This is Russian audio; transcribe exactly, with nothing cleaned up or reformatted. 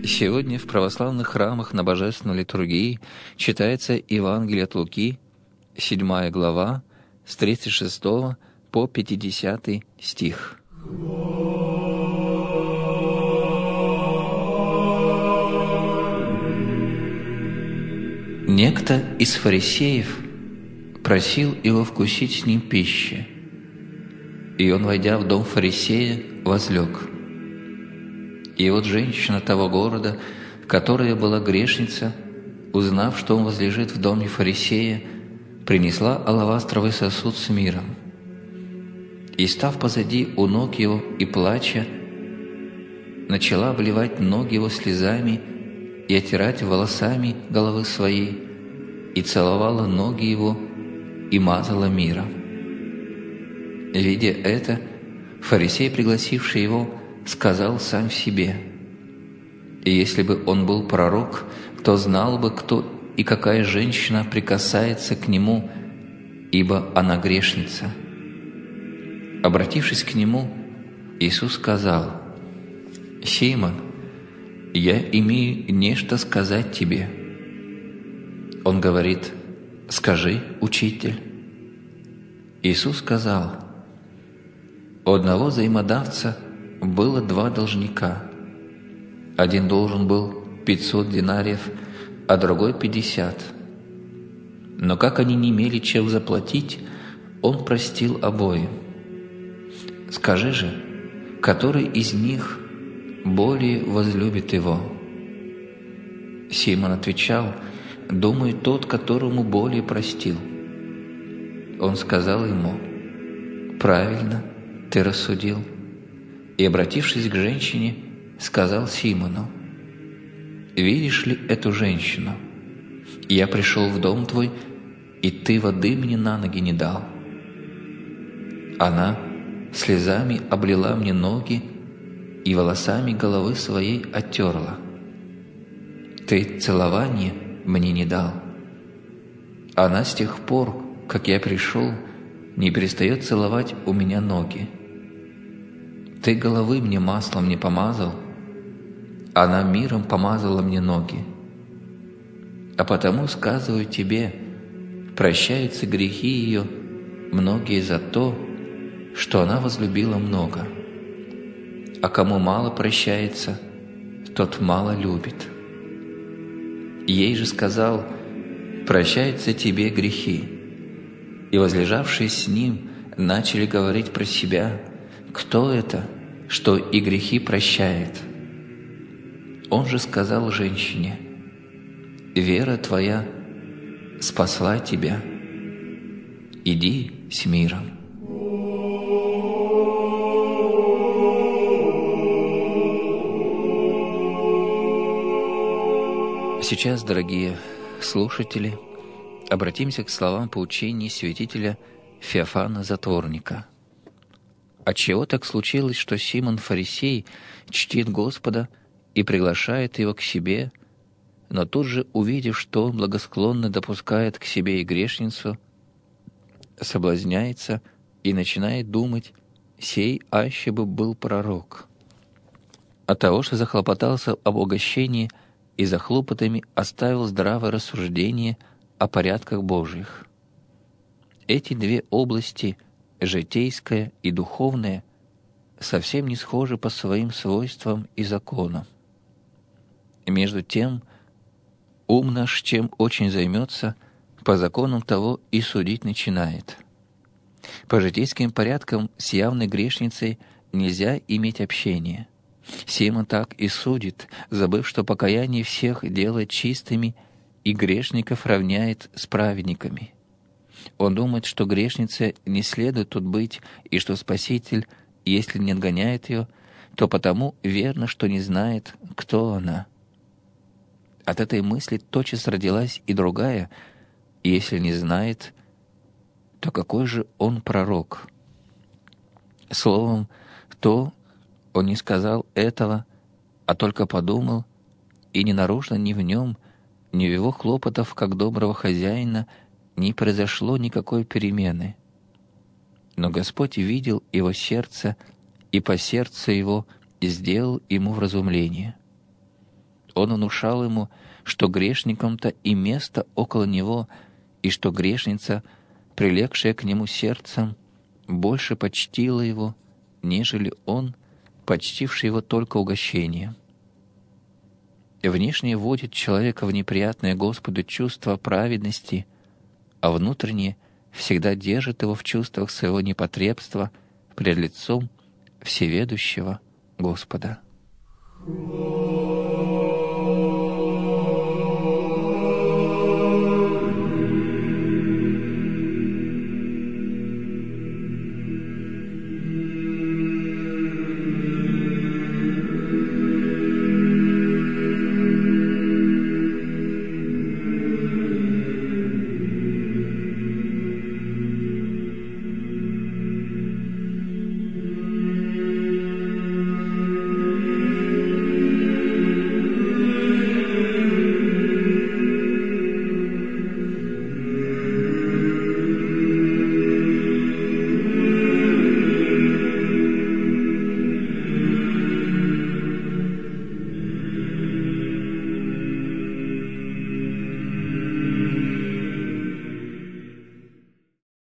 Сегодня в православных храмах на Божественной литургии читается Евангелие от Луки, седьмая глава, с тридцать шестого по пятидесятый стих. Некто из фарисеев просил его вкусить с ним пищи, и он, войдя в дом фарисея, возлег. И вот женщина того города, которая была грешница, узнав, что он возлежит в доме фарисея, принесла алавастровый сосуд с миром. И, став позади у ног его и плача, начала обливать ноги его слезами и отирать волосами головы своей, и целовала ноги его и мазала миром. Видя это, фарисей, пригласивший его, сказал сам в себе: «И если бы он был пророк, то знал бы, кто и какая женщина прикасается к нему, ибо она грешница». Обратившись к нему, Иисус сказал: «Симон, я имею нечто сказать тебе». Он говорит: «Скажи, учитель». Иисус сказал: «У одного взаимодавца было два должника. Один должен был пятьсот динариев, а другой пятьдесят. Но как они не имели чем заплатить, он простил обоим. Скажи же, который из них более возлюбит его?» Симон отвечал: «Думаю, тот, которому более простил». Он сказал ему: «Правильно ты рассудил». И, обратившись к женщине, сказал Симону: «Видишь ли эту женщину? Я пришел в дом твой, и ты воды мне на ноги не дал. Она слезами облила мне ноги и волосами головы своей оттерла. Ты целование мне не дал. Она с тех пор, как я пришел, не перестает целовать у меня ноги. Ты головы мне маслом не помазал, она миром помазала мне ноги. А потому сказываю тебе, прощаются грехи ее многие за то, что она возлюбила много. А кому мало прощается, тот мало любит». Ей же сказал: «Прощаются тебе грехи». И возлежавшие с ним начали говорить про себя: «Кто это, что и грехи прощает?» Он же сказал женщине: «Вера твоя спасла тебя. Иди с миром». Сейчас, дорогие слушатели, обратимся к словам поучений святителя Феофана Затворника. Отчего так случилось, что Симон Фарисей чтит Господа и приглашает его к себе, но тут же, увидев, что он благосклонно допускает к себе и грешницу, соблазняется и начинает думать: «Сей аще бы был пророк». От того, что захлопотался об угощении и за хлопотами оставил здравое рассуждение о порядках Божьих. Эти две области, житейская и духовная, совсем не схожи по своим свойствам и законам. Между тем, ум наш чем очень займется, по законам того и судить начинает. По житейским порядкам с явной грешницей нельзя иметь общения. Симон так и судит, забыв, что покаяние всех делает чистыми и грешников равняет с праведниками. Он думает, что грешнице не следует тут быть, и что Спаситель, если не отгоняет ее, то потому верно, что не знает, кто она. От этой мысли тотчас родилась и другая: если не знает, то какой же он пророк? Словом, то он не сказал этого, а только подумал, и не наружно ни в нем, ни в его хлопотах, как доброго хозяина, не произошло никакой перемены. Но Господь видел его сердце и по сердцу его сделал ему вразумление. он внушал ему, что грешникам-то и место около него, и что грешница, прилегшая к нему сердцем, больше почтила его, нежели он, почтивший его только угощением. Внешне вводит человека в неприятное Господу чувство праведности, а внутренне всегда держит его в чувствах своего непотребства пред лицом всеведущего Господа.